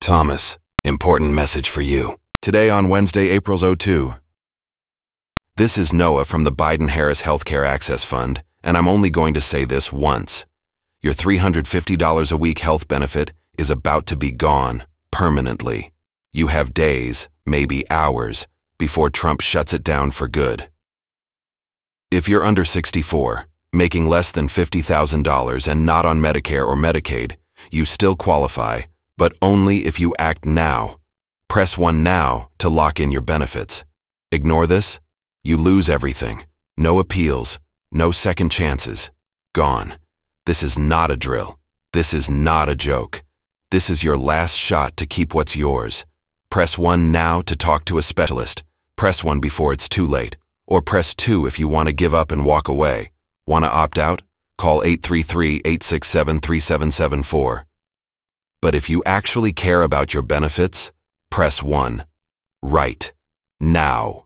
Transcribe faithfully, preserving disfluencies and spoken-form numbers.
Thomas, important message for you. Today on Wednesday, April second. This is Noah from the Biden-Harris Healthcare Access Fund, and I'm only going to say this once. Your three hundred fifty dollars a week health benefit is about to be gone, permanently. You have days, maybe hours, before Trump shuts it down for good. If you're under sixty-four, making less than fifty thousand dollars and not on Medicare or Medicaid, you still qualify, but only if you act now. Press one now to lock in your benefits. Ignore this, you lose everything. No appeals, no second chances. Gone. This is not a drill. This is not a joke. This is your last shot to keep what's yours. Press one now to talk to a specialist. Press one before it's too late. Or press two if you want to give up and walk away. Want to opt out? Call eight three three, eight six seven, three seven seven four. But if you actually care about your benefits, press one. Right. Now.